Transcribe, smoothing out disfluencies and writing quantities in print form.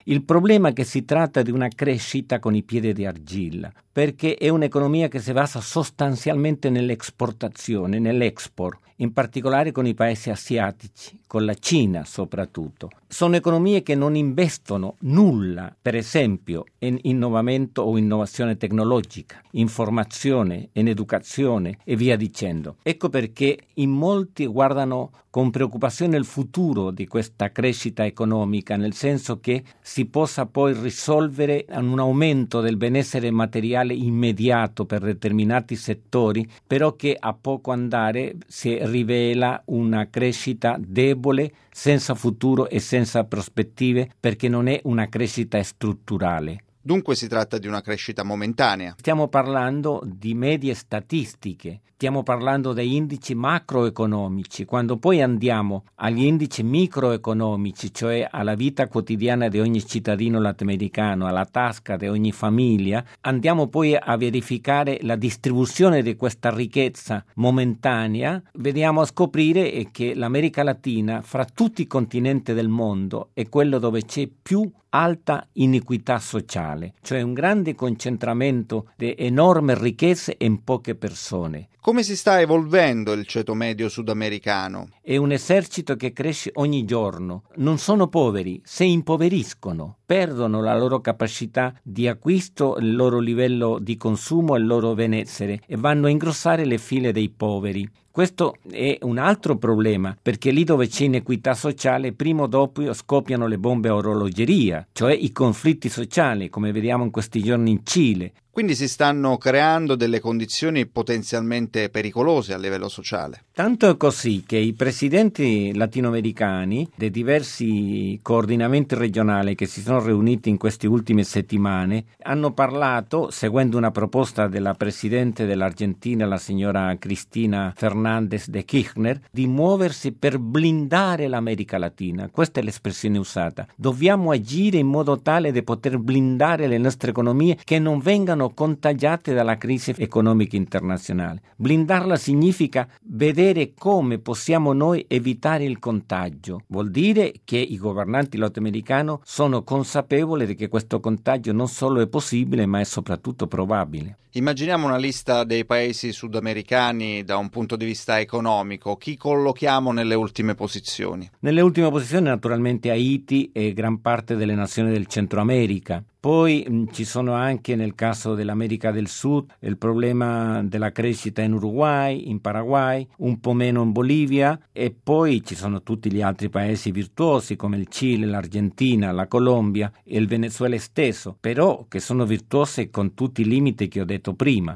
Il problema è che si tratta di una crescita con i piedi di argilla, perché è un'economia che si basa sostanzialmente nell'esportazione, nell'export, in particolare con i paesi asiatici, con la Cina soprattutto. Sono economie che non investono nulla, per esempio, in innovamento o innovazione tecnologica, in formazione, in educazione e via dicendo. Ecco perché in molti guardano con preoccupazione il futuro di questa crescita economica, nel senso che si possa poi risolvere un aumento del benessere materiale immediato per determinati settori, però che a poco andare si rivela una crescita debole, senza futuro e senza prospettive, perché non è una crescita strutturale. Dunque si tratta di una crescita momentanea. Stiamo parlando di medie statistiche, stiamo parlando dei indici macroeconomici. Quando poi andiamo agli indici microeconomici, cioè alla vita quotidiana di ogni cittadino latinoamericano, alla tasca di ogni famiglia, andiamo poi a verificare la distribuzione di questa ricchezza momentanea, vediamo a scoprire che l'America Latina, fra tutti i continenti del mondo, è quello dove c'è più alta iniquità sociale, cioè un grande concentramento di enormi ricchezze in poche persone. Come si sta evolvendo il ceto medio sudamericano? È un esercito che cresce ogni giorno. Non sono poveri, si impoveriscono, perdono la loro capacità di acquisto, il loro livello di consumo e il loro benessere e vanno a ingrossare le file dei poveri. Questo è un altro problema, perché lì dove c'è inequità sociale, prima o dopo scoppiano le bombe a orologeria, cioè i conflitti sociali, come vediamo in questi giorni in Cile. Quindi si stanno creando delle condizioni potenzialmente pericolose a livello sociale. Tanto è così che i presidenti latinoamericani dei diversi coordinamenti regionali che si sono riuniti in queste ultime settimane hanno parlato, seguendo una proposta della presidente dell'Argentina, la signora Cristina Fernández de Kirchner, di muoversi per blindare l'America Latina. Questa è l'espressione usata. Dobbiamo agire in modo tale da poter blindare le nostre economie che non vengano contagiate dalla crisi economica internazionale. Blindarla significa vedere come possiamo noi evitare il contagio. Vuol dire che i governanti latinoamericani sono consapevoli di che questo contagio non solo è possibile, ma è soprattutto probabile. Immaginiamo una lista dei paesi sudamericani da un punto di vista economico. Chi collochiamo nelle ultime posizioni? Nelle ultime posizioni naturalmente Haiti e gran parte delle nazioni del Centro America. Poi ci sono anche nel caso dell'America del Sud il problema della crescita in Uruguay, in Paraguay, un po' meno in Bolivia e poi ci sono tutti gli altri paesi virtuosi come il Cile, l'Argentina, la Colombia e il Venezuela stesso, però che sono virtuosi con tutti i limiti che ho detto prima.